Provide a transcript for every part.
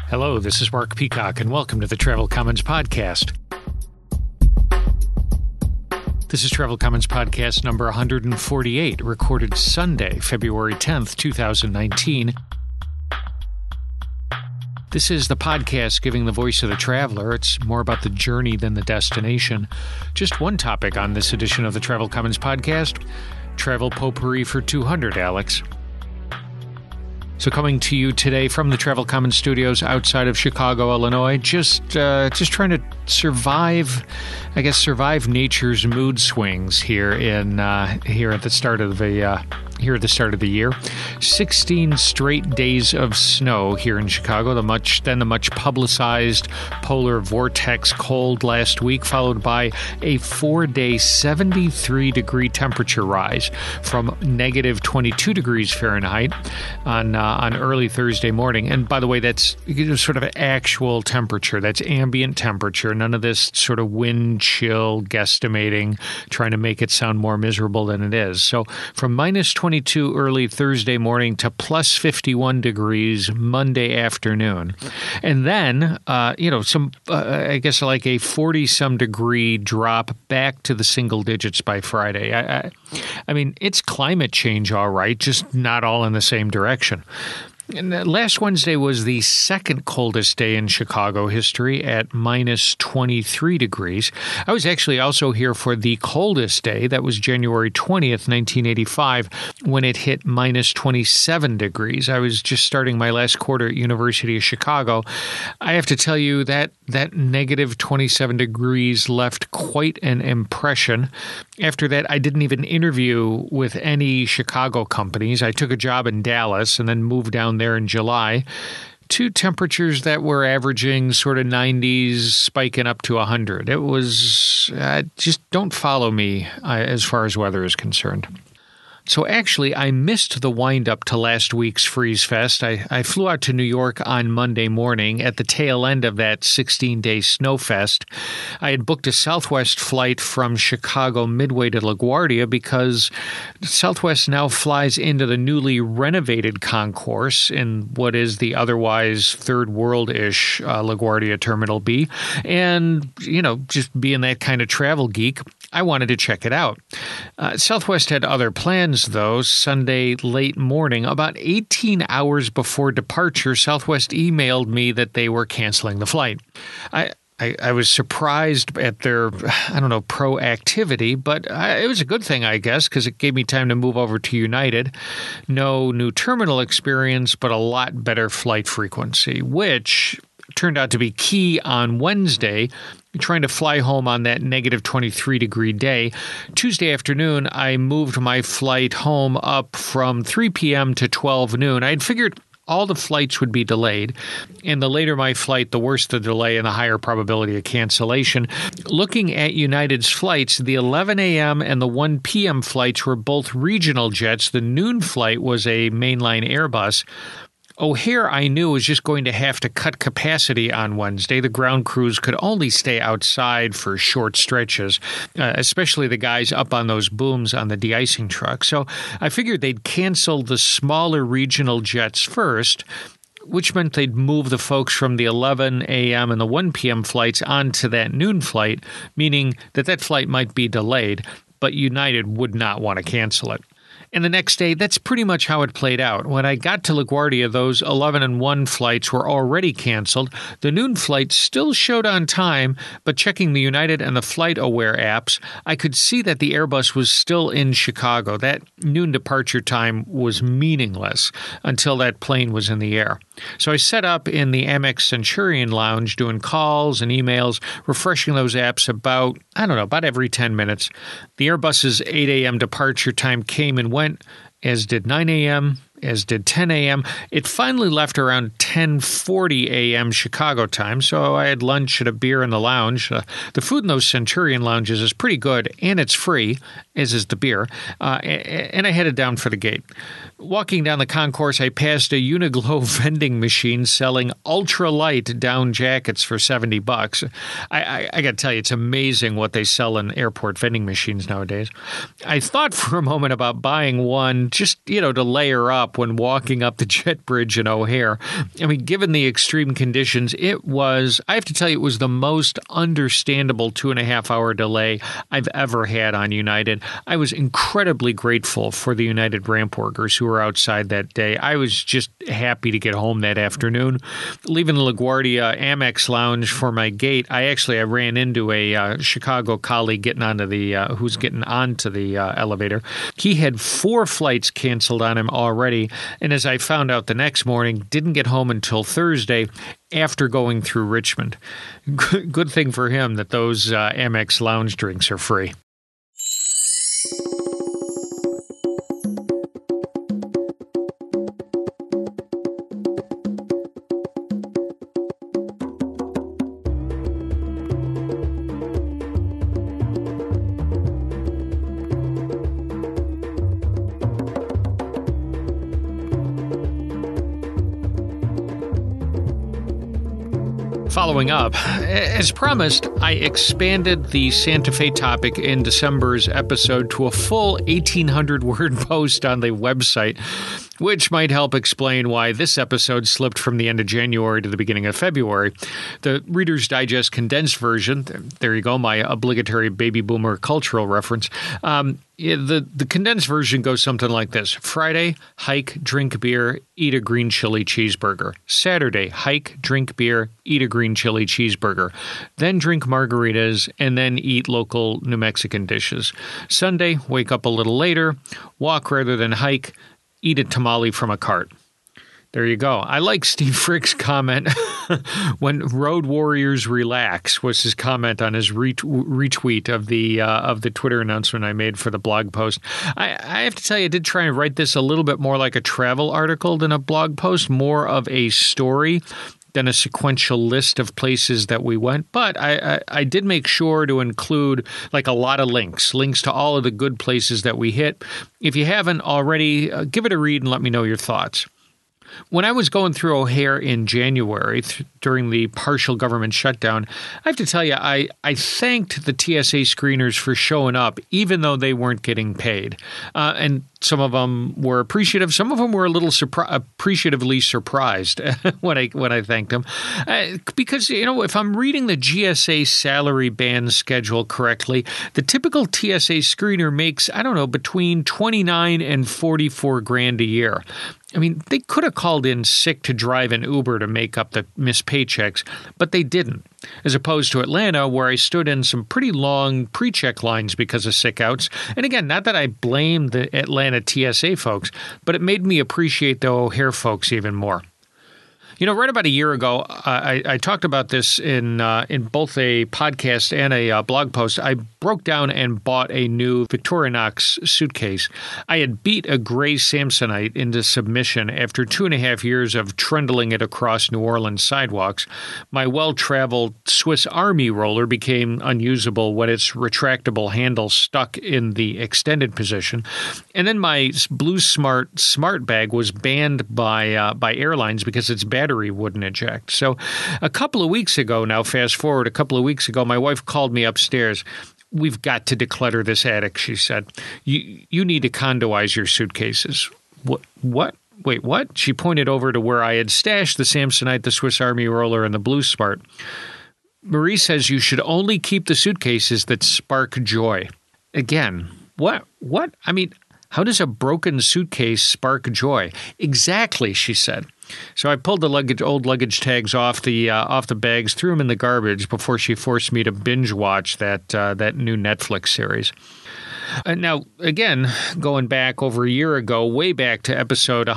Hello, this is Mark Peacock, and welcome to the Travel Commons Podcast. This is Travel Commons Podcast number 148, recorded Sunday, February 10th, 2019. This is the podcast giving the voice of the traveler. It's more about the journey than the destination. Just one topic on this edition of the Travel Commons Podcast: travel potpourri for 200, Alex. So coming to you today from the Travel Commons studios outside of Chicago, Illinois, just trying to survive nature's mood swings here at the start of the year. 16 straight days of snow here in Chicago, the much publicized polar vortex cold last week, followed by a 4-day 73-degree temperature rise from negative 22 degrees Fahrenheit on early Thursday morning. And by the way, that's sort of an actual temperature. That's ambient temperature. None of this sort of wind chill guesstimating, trying to make it sound more miserable than it is. So from minus 22 early Thursday morning to plus 51 degrees Monday afternoon. And then, I guess like a 40-some degree drop back to the single digits by Friday. I mean, it's climate change, all right, just not all in the same direction. And last Wednesday was the second coldest day in Chicago history at minus 23 degrees. I was actually also here for the coldest day. That was January 20th, 1985, when it hit minus 27 degrees. I was just starting my last quarter at University of Chicago. I have to tell you that negative 27 degrees left quite an impression. After that, I didn't even interview with any Chicago companies. I took a job in Dallas and then moved down there in July to temperatures that were averaging sort of 90s, spiking up to 100. It was just don't follow me as far as weather is concerned. So actually, I missed the wind-up to last week's Freeze Fest. I flew out to New York on Monday morning at the tail end of that 16-day snowfest. I had booked a Southwest flight from Chicago Midway to LaGuardia because Southwest now flies into the newly renovated concourse in what is the otherwise third world-ish LaGuardia Terminal B. And, just being that kind of travel geek, I wanted to check it out. Southwest had other plans, though. Sunday late morning, about 18 hours before departure, Southwest emailed me that they were canceling the flight. I was surprised at their, proactivity, but it was a good thing, I guess, because it gave me time to move over to United. No new terminal experience, but a lot better flight frequency, which turned out to be key on Wednesday, trying to fly home on that negative 23-degree day. Tuesday afternoon, I moved my flight home up from 3 p.m. to 12 noon. I had figured all the flights would be delayed, and the later my flight, the worse the delay and the higher probability of cancellation. Looking at United's flights, the 11 a.m. and the 1 p.m. flights were both regional jets. The noon flight was a mainline Airbus. O'Hare, I knew, was just going to have to cut capacity on Wednesday. The ground crews could only stay outside for short stretches, especially the guys up on those booms on the de-icing truck. So I figured they'd cancel the smaller regional jets first, which meant they'd move the folks from the 11 a.m. and the 1 p.m. flights onto that noon flight, meaning that flight might be delayed, but United would not want to cancel it. And the next day, that's pretty much how it played out. When I got to LaGuardia, those 11 and 1 flights were already canceled. The noon flight still showed on time, but checking the United and the FlightAware apps, I could see that the Airbus was still in Chicago. That noon departure time was meaningless until that plane was in the air. So I set up in the Amex Centurion Lounge doing calls and emails, refreshing those apps about every 10 minutes. The Airbus's 8 a.m. departure time came and went, as did 9 a.m., as did 10 a.m. It finally left around 10:40 a.m. Chicago time, so I had lunch and a beer in the lounge. The food in those Centurion lounges is pretty good, and it's free, as is the beer, and I headed down for the gate. Walking down the concourse, I passed a Uniqlo vending machine selling ultralight down jackets for $70. I got to tell you, it's amazing what they sell in airport vending machines nowadays. I thought for a moment about buying one just, to layer up up when walking up the jet bridge in O'Hare. I mean, given the extreme conditions, I have to tell you, it was the most understandable 2.5-hour delay I've ever had on United. I was incredibly grateful for the United ramp workers who were outside that day. I was just happy to get home that afternoon. Leaving the LaGuardia Amex Lounge for my gate, I ran into a Chicago colleague who's getting onto the elevator. He had 4 flights canceled on him already, and as I found out the next morning, didn't get home until Thursday after going through Richmond. Good thing for him that those Amex Lounge drinks are free. Following up, as promised, I expanded the Santa Fe topic in December's episode to a full 1,800-word post on the website, which might help explain why this episode slipped from the end of January to the beginning of February. The Reader's Digest condensed version, there you go, my obligatory baby boomer cultural reference, the condensed version goes something like this. Friday, hike, drink beer, eat a green chili cheeseburger. Saturday, hike, drink beer, eat a green chili cheeseburger. Then drink margaritas, and then eat local New Mexican dishes. Sunday, wake up a little later, walk rather than hike, eat a tamale from a cart. There you go. I like Steve Frick's comment when road warriors relax was his comment on his retweet of the Twitter announcement I made for the blog post. I have to tell you, I did try and write this a little bit more like a travel article than a blog post, more of a story than a sequential list of places that we went. But I did make sure to include like a lot of links to all of the good places that we hit. If you haven't already, give it a read and let me know your thoughts. When I was going through O'Hare in January during the partial government shutdown, I have to tell you, I thanked the TSA screeners for showing up, even though they weren't getting paid. And some of them were appreciative. Some of them were a little appreciatively surprised when I thanked them. Because, if I'm reading the GSA salary band schedule correctly, the typical TSA screener makes, between $29,000 and $44,000 a year. I mean, they could have called in sick to drive an Uber to make up the missed paychecks, but they didn't. As opposed to Atlanta, where I stood in some pretty long pre-check lines because of sick outs. And again, not that I blame the Atlanta TSA folks, but it made me appreciate the O'Hare folks even more. Right about a year ago, I talked about this in both a podcast and a blog post. I broke down and bought a new Victorinox suitcase. I had beat a gray Samsonite into submission after 2.5 years of trundling it across New Orleans sidewalks. My well-traveled Swiss Army roller became unusable when its retractable handle stuck in the extended position. And then my Blue Smart bag was banned by airlines because its battery wouldn't eject. So a couple of weeks ago, now fast forward a couple of weeks ago, my wife called me upstairs. We've got to declutter this attic, she said. You need to condoize your suitcases. What? Wait, what? She pointed over to where I had stashed the Samsonite, the Swiss Army roller, and the Blue Smart. Marie says you should only keep the suitcases that spark joy. Again, what? I mean, how does a broken suitcase spark joy? Exactly, she said. So I pulled the old luggage tags off the bags, threw them in the garbage before she forced me to binge watch that new Netflix series. Now, again, going back over a year ago, way back to episode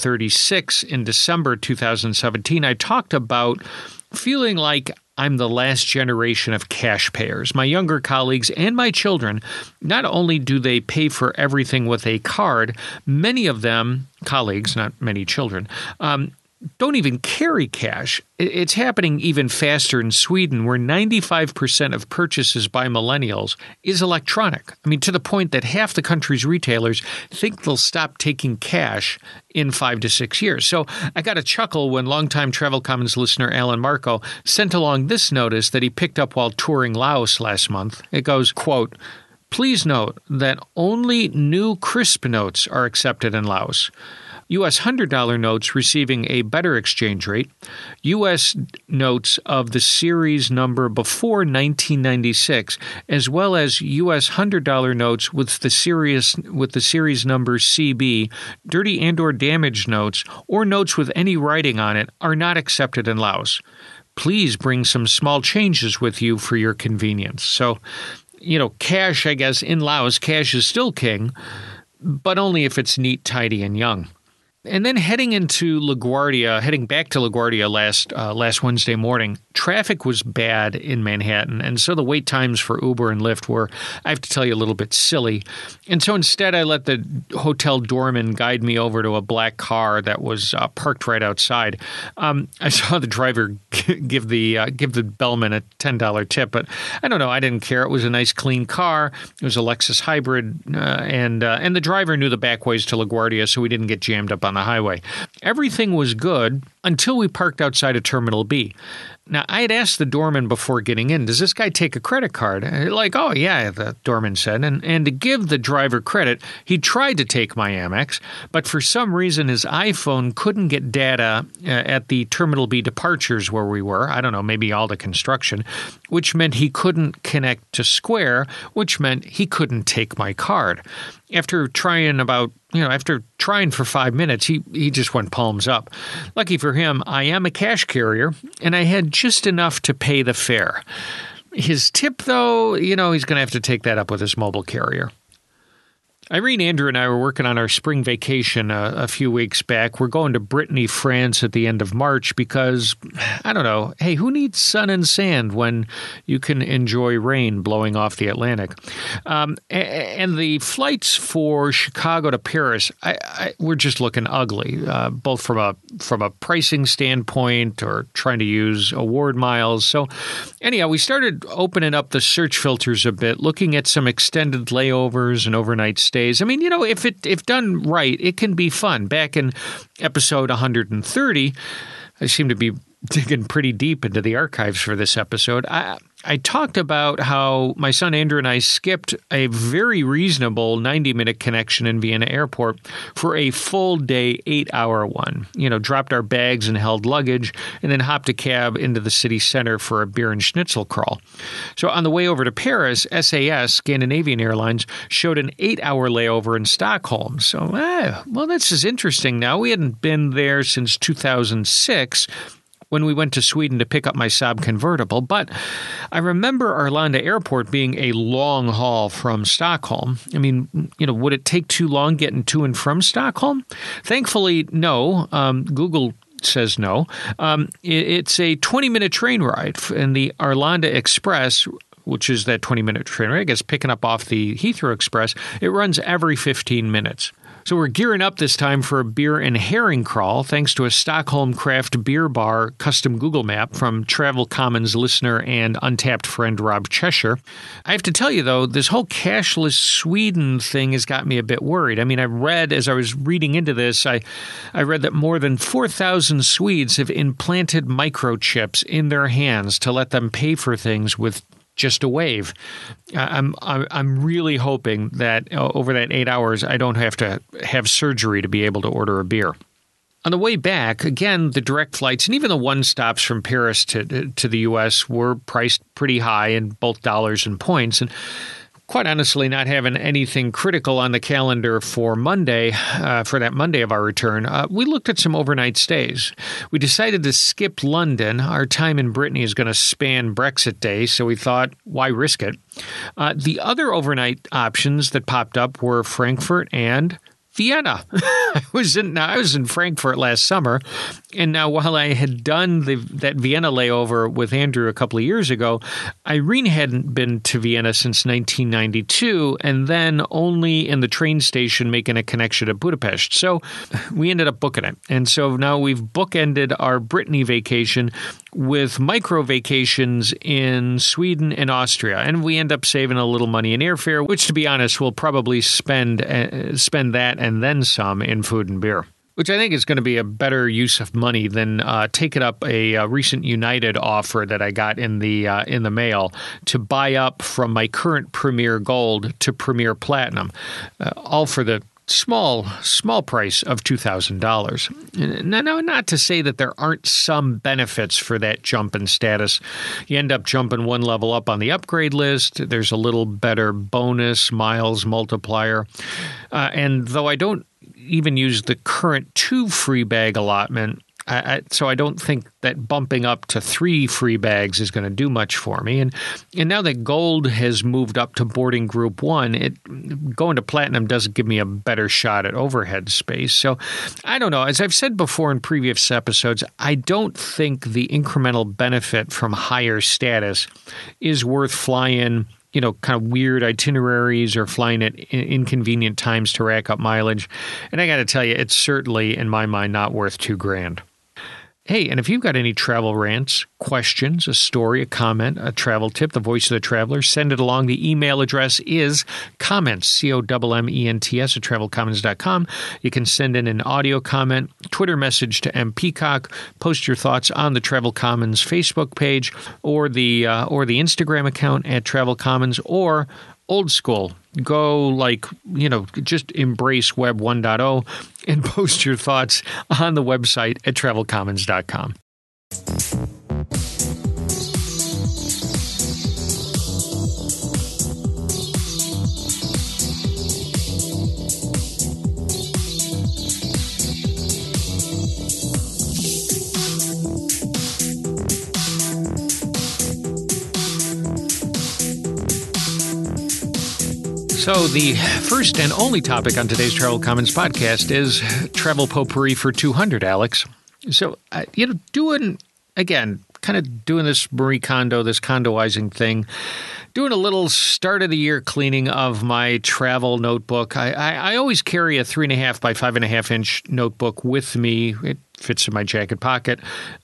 136 in December 2017, I talked about feeling like I'm the last generation of cash payers. My younger colleagues and my children, not only do they pay for everything with a card, many of them, colleagues, not many children, don't even carry cash. It's happening even faster in Sweden, where 95% of purchases by millennials is electronic. I mean, to the point that half the country's retailers think they'll stop taking cash in 5 to 6 years. So I got a chuckle when longtime Travel Commons listener Alan Marco sent along this notice that he picked up while touring Laos last month. It goes, quote, "Please note that only new crisp notes are accepted in Laos. U.S. $100 notes receiving a better exchange rate, U.S. notes of the series number before 1996, as well as U.S. $100 notes with the series number CB, dirty and/or damaged notes, or notes with any writing on it are not accepted in Laos. Please bring some small changes with you for your convenience. So, cash, I guess, in Laos, cash is still king, but only if it's neat, tidy, and young. And then heading back to LaGuardia last Wednesday morning, traffic was bad in Manhattan, and so the wait times for Uber and Lyft were, I have to tell you, a little bit silly. And so instead, I let the hotel doorman guide me over to a black car that was parked right outside. I saw the driver give the bellman a $10 tip, but I don't know. I didn't care. It was a nice, clean car. It was a Lexus hybrid, and the driver knew the back ways to LaGuardia, so we didn't get jammed up on the highway. Everything was good until we parked outside of Terminal B. Now, I had asked the doorman before getting in, does this guy take a credit card? Like, oh, yeah, the doorman said. And to give the driver credit, he tried to take my Amex, but for some reason his iPhone couldn't get data at the Terminal B departures where we were. I don't know, maybe all the construction, which meant he couldn't connect to Square, which meant he couldn't take my card. After trying for 5 minutes, he just went palms up. Lucky for him, I am a cash carrier, and I had just enough to pay the fare. His tip, though, he's going to have to take that up with his mobile carrier. Irene, Andrew, and I were working on our spring vacation a few weeks back. We're going to Brittany, France at the end of March because, I don't know, hey, who needs sun and sand when you can enjoy rain blowing off the Atlantic? And the flights for Chicago to Paris, we're just looking ugly, both from a pricing standpoint or trying to use award miles. So anyhow, we started opening up the search filters a bit, looking at some extended layovers and overnight stays. I mean, if done right, it can be fun. Back in episode 130, I seem to be digging pretty deep into the archives for this episode. I talked about how my son Andrew and I skipped a very reasonable 90-minute connection in Vienna Airport for a full day, 8-hour one. Dropped our bags and held luggage, and then hopped a cab into the city center for a beer and schnitzel crawl. So on the way over to Paris, SAS, Scandinavian Airlines, showed an 8-hour layover in Stockholm. So, this is interesting now. We hadn't been there since 2006, when we went to Sweden to pick up my Saab convertible. But I remember Arlanda Airport being a long haul from Stockholm. I mean, would it take too long getting to and from Stockholm? Thankfully, no. Google says no. It's a 20-minute train ride, and the Arlanda Express, which is that 20-minute train ride, I guess picking up off the Heathrow Express, it runs every 15 minutes. So we're gearing up this time for a beer and herring crawl, thanks to a Stockholm craft beer bar custom Google map from Travel Commons listener and Untapped friend Rob Cheshire. I have to tell you, though, this whole cashless Sweden thing has got me a bit worried. I mean, I read, as I was reading into this, I read that more than 4,000 Swedes have implanted microchips in their hands to let them pay for things with just a wave. I'm really hoping that over that 8 hours, I don't have to have surgery to be able to order a beer. On the way back, again, the direct flights and even the one stops from Paris to the U.S. were priced pretty high in both dollars and points. And quite honestly, not having anything critical on the calendar for Monday, for that Monday of our return, we looked at some overnight stays. We decided to skip London. Our time in Brittany is going to span Brexit Day, so we thought, why risk it? The other overnight options that popped up were Frankfurt and Vienna. I was in Frankfurt last summer, and now while I had done that Vienna layover with Andrew a couple of years ago, Irene hadn't been to Vienna since 1992, and then only in the train station making a connection to Budapest. So we ended up booking it. And so now we've bookended our Brittany vacation with micro vacations in Sweden and Austria. And we end up saving a little money in airfare, which, to be honest, we'll probably spend that and then some in food and beer, which I think is going to be a better use of money than taking up a recent United offer that I got in the mail to buy up from my current Premier Gold to Premier Platinum, all for the small price of $2,000. Now, not to say that there aren't some benefits for that jump in status. You end up jumping one level up on the upgrade list. There's a little better bonus miles multiplier. And though I don't even use the current 2 free bag allotment, so I don't think that bumping up to 3 free bags is going to do much for me. And now that gold has moved up to boarding group 1, going to platinum doesn't give me a better shot at overhead space. So I don't know. As I've said before in previous episodes, I don't think the incremental benefit from higher status is worth flying kind of weird itineraries or flying at inconvenient times to rack up mileage. And I got to tell you, it's certainly, in my mind, not worth $2,000. Hey, and if you've got any travel rants, questions, a story, a comment, a travel tip, the voice of the traveler, send it along. The email address is comments, COMMENTS at travelcommons.com. You can send in an audio comment, Twitter message to M. Peacock, post your thoughts on the Travel Commons Facebook page or the Instagram account at Travel Commons, or old school. Go just embrace Web 1.0 and post your thoughts on the website at travelcommons.com. So the first and only topic on today's Travel Commons podcast is travel potpourri for 200, Alex. So, doing this Marie Kondo, this condoizing thing, doing a little start of the year cleaning of my travel notebook. I always carry a 3.5 by 5.5 inch notebook with me. It fits in my jacket pocket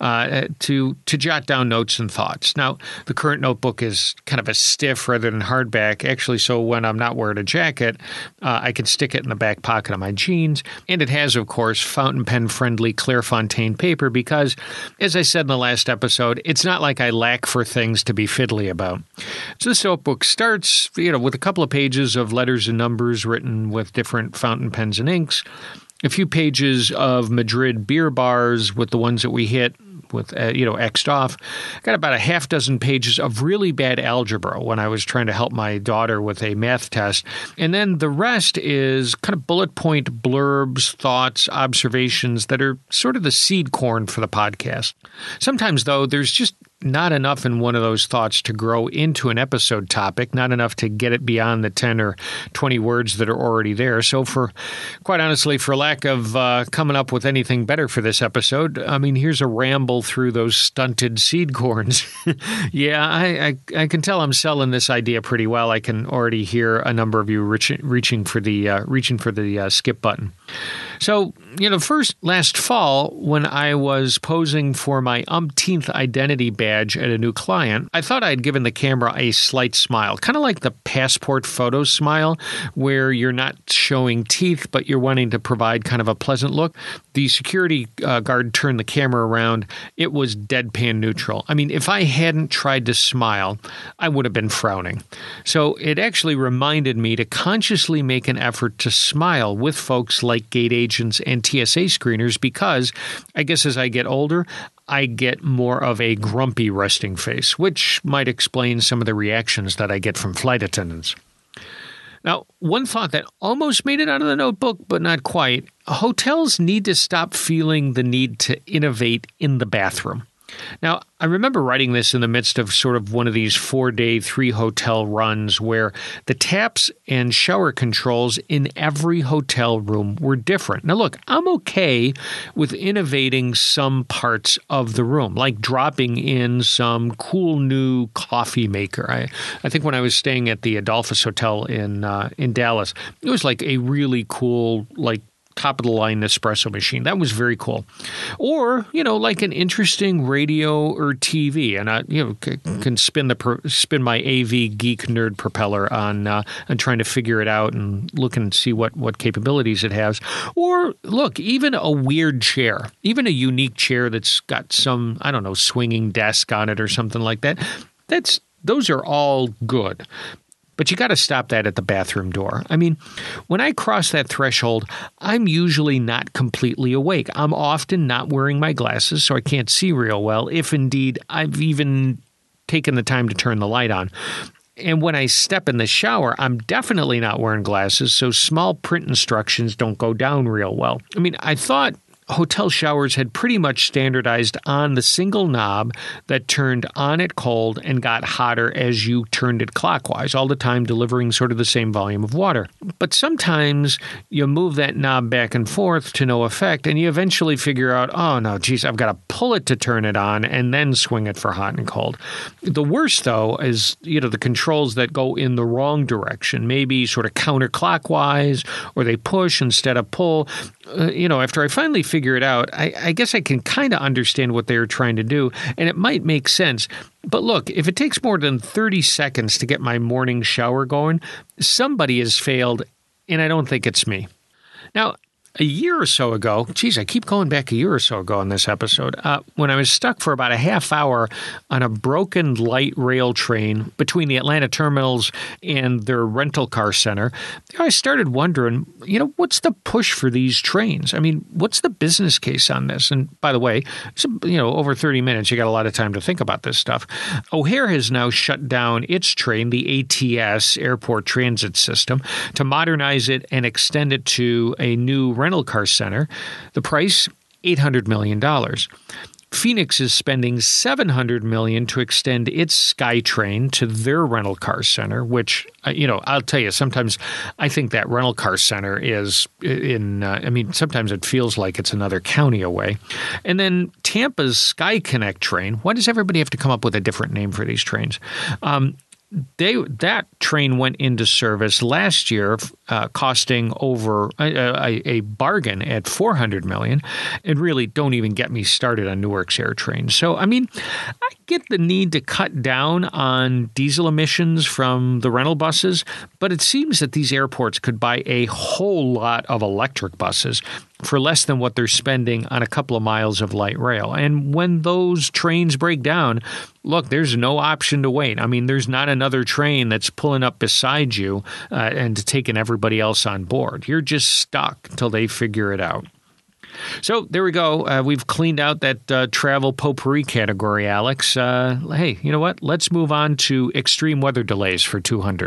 to jot down notes and thoughts. Now, the current notebook is kind of a stiff rather than hardback, actually, so when I'm not wearing a jacket, I can stick it in the back pocket of my jeans. And it has, of course, fountain pen-friendly Clairefontaine paper because, as I said in the last episode, it's not like I lack for things to be fiddly about. So this notebook starts, with a couple of pages of letters and numbers written with different fountain pens and inks, a few pages of Madrid beer bars with the ones that we hit with, X'd off. Got about a half dozen pages of really bad algebra when I was trying to help my daughter with a math test. And then the rest is kind of bullet point blurbs, thoughts, observations that are sort of the seed corn for the podcast. Sometimes, though, there's just not enough in one of those thoughts to grow into an episode topic, not enough to get it beyond the 10 or 20 words that are already there. So quite honestly, for lack of coming up with anything better for this episode, here's a ramble through those stunted seed corns. Yeah, I can tell I'm selling this idea pretty well. I can already hear a number of you reaching for the skip button. So, last fall, when I was posing for my umpteenth identity badge at a new client, I thought I'd given the camera a slight smile, kind of like the passport photo smile, where you're not showing teeth, but you're wanting to provide kind of a pleasant look. The security guard turned the camera around. It was deadpan neutral. If I hadn't tried to smile, I would have been frowning. So it actually reminded me to consciously make an effort to smile with folks like gate agents and TSA screeners because I guess as I get older, I get more of a grumpy resting face, which might explain some of the reactions that I get from flight attendants. Now, one thought that almost made it out of the notebook, but not quite, hotels need to stop feeling the need to innovate in the bathroom. Now, I remember writing this in the midst of sort of one of these 4-day, 3-hotel runs where the taps and shower controls in every hotel room were different. Now, look, I'm okay with innovating some parts of the room, like dropping in some cool new coffee maker. I think when I was staying at the Adolphus Hotel in Dallas, it was like a really cool, top-of-the-line espresso machine. That was very cool. Or, like an interesting radio or TV. And I, can spin my AV geek nerd propeller on trying to figure it out and look and see what capabilities it has. Or, look, even a weird chair, even a unique chair that's got some, swinging desk on it or something like that. Those are all good. But you got to stop that at the bathroom door. I mean, when I cross that threshold, I'm usually not completely awake. I'm often not wearing my glasses, so I can't see real well, if indeed I've even taken the time to turn the light on. And when I step in the shower, I'm definitely not wearing glasses, so small print instructions don't go down real well. I mean, I thought hotel showers had pretty much standardized on the single knob that turned on at cold and got hotter as you turned it clockwise, all the time delivering sort of the same volume of water. But sometimes you move that knob back and forth to no effect, and you eventually figure out, oh no, geez, I've got to pull it to turn it on and then swing it for hot and cold. The worst, though, is, the controls that go in the wrong direction, maybe sort of counterclockwise, or they push instead of pull. After I finally figure it out, I guess I can kind of understand what they were trying to do, and it might make sense. But look, if it takes more than 30 seconds to get my morning shower going, somebody has failed, and I don't think it's me. Now, a year or so ago, I keep going back a year or so ago in this episode, when I was stuck for about a half hour on a broken light rail train between the Atlanta terminals and their rental car center, I started wondering, what's the push for these trains? I mean, what's the business case on this? And by the way, over 30 minutes, you got a lot of time to think about this stuff. O'Hare has now shut down its train, the ATS, Airport Transit System, to modernize it and extend it to a new rental car center. The price, $800 million. Phoenix is spending $700 million to extend its SkyTrain to their rental car center, which, I'll tell you, sometimes I think that rental car center is sometimes it feels like it's another county away. And then Tampa's SkyConnect train. Why does everybody have to come up with a different name for these trains? That train went into service last year, costing over a bargain at $400 million. And really, don't even get me started on Newark's AirTrain. So, I get the need to cut down on diesel emissions from the rental buses, but it seems that these airports could buy a whole lot of electric buses for less than what they're spending on a couple of miles of light rail. And when those trains break down, look, there's no option to wait. There's not another train that's pulling up beside you and taking everybody else on board. You're just stuck until they figure it out. So there we go. We've cleaned out that travel potpourri category, Alex. Hey, you know what? Let's move on to extreme weather delays for 200.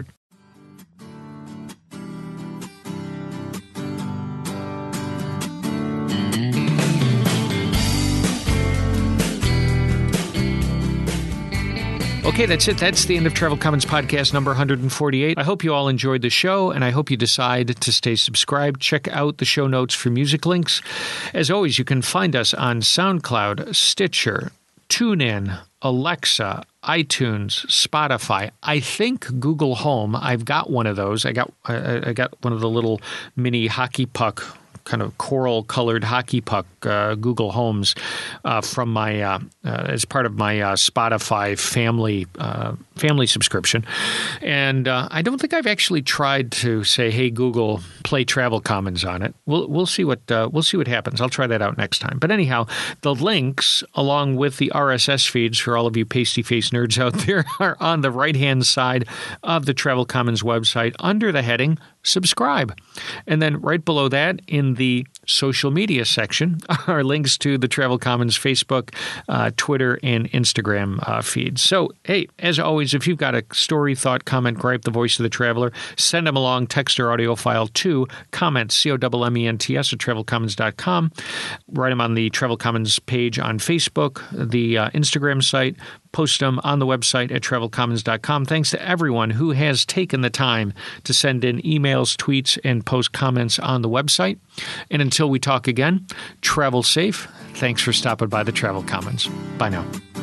Okay, that's it. That's the end of Travel Commons Podcast number 148. I hope you all enjoyed the show, and I hope you decide to stay subscribed. Check out the show notes for music links. As always, you can find us on SoundCloud, Stitcher, TuneIn, Alexa, iTunes, Spotify. I think Google Home. I've got one of those. I got one of the little mini hockey puck, kind of coral-colored hockey puck Google Homes from my as part of my Spotify family subscription, and I don't think I've actually tried to say, "Hey Google, play Travel Commons" on it. We'll see what happens. I'll try that out next time. But anyhow, the links along with the RSS feeds for all of you pasty-faced nerds out there are on the right-hand side of the Travel Commons website under the heading subscribe. And then right below that in the social media section are links to the Travel Commons Facebook, Twitter, and Instagram feeds. So, hey, as always, if you've got a story, thought, comment, gripe, the voice of the traveler, send them along, text or audio file to comments, COMMENTS at travelcommons.com. Write them on the Travel Commons page on Facebook, the Instagram site. Post them on the website at travelcommons.com. Thanks to everyone who has taken the time to send in emails, tweets, and post comments on the website. And until we talk again, travel safe. Thanks for stopping by the Travel Commons. Bye now.